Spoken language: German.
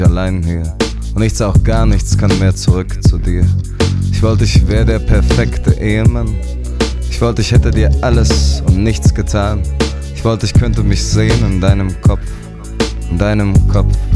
allein hier und nichts, auch gar nichts kann mehr zurück zu dir. Ich wollte, ich wäre der perfekte Ehemann. Ich wollte, ich hätte dir alles und nichts getan. Ich wollte, ich könnte mich sehen in deinem Kopf, in deinem Kopf.